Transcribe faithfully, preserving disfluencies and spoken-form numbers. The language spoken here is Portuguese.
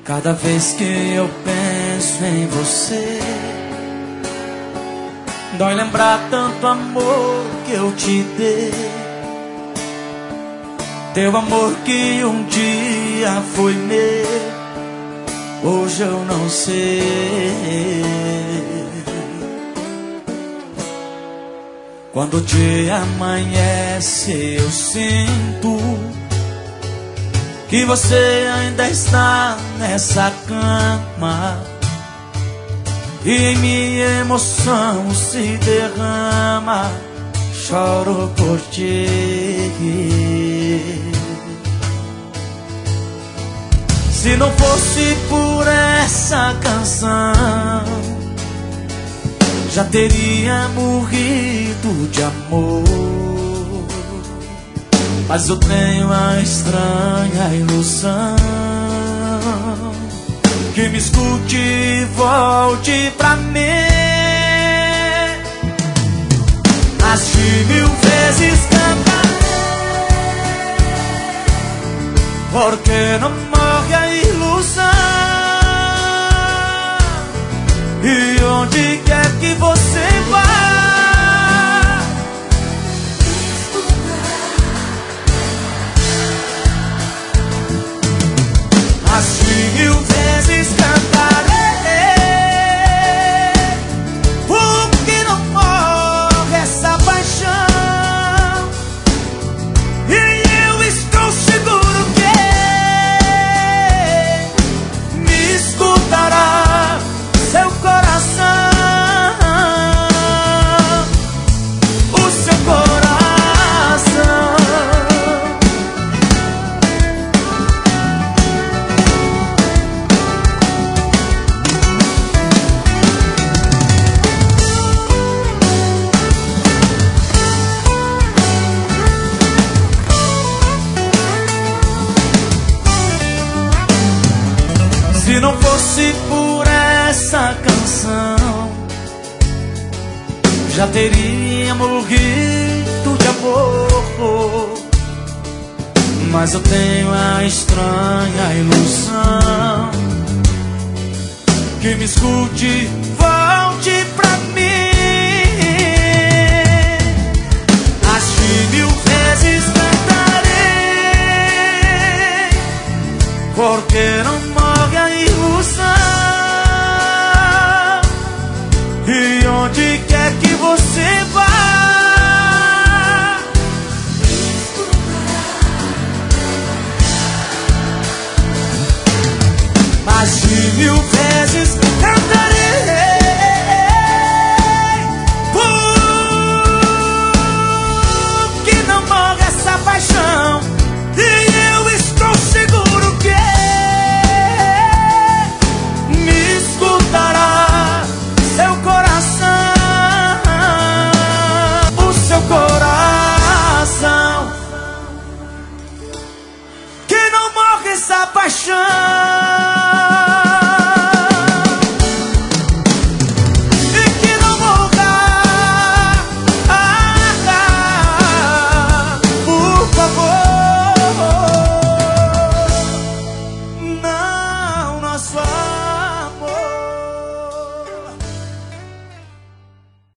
Cada vez que eu penso em você, dói lembrar tanto amor que eu te dei. Teu amor que um dia foi meu, hoje eu não sei. Quando o dia amanhece eu sinto que você ainda está nessa cama, e em minha emoção se derrama. Choro por ti. Se não fosse por essa canção, já teria morrido de amor. Mas eu tenho a estranha ilusão que me escute e volte pra mim. Mas de mil vezes cantarei, porque não morre a ilusão. E onde quer que você vá, assim mil vezes cantarei, porque não morre essa paixão. E eu estou seguro que me escutará seu coração, o seu coração. Se não fosse por essa canção, já teria morrido de amor. Mas eu tenho a estranha ilusão que me escute, volte pra mim. As de mil vezes cantarei, porque não morre a ilusão. E onde quer que você vá, mas de mil vezes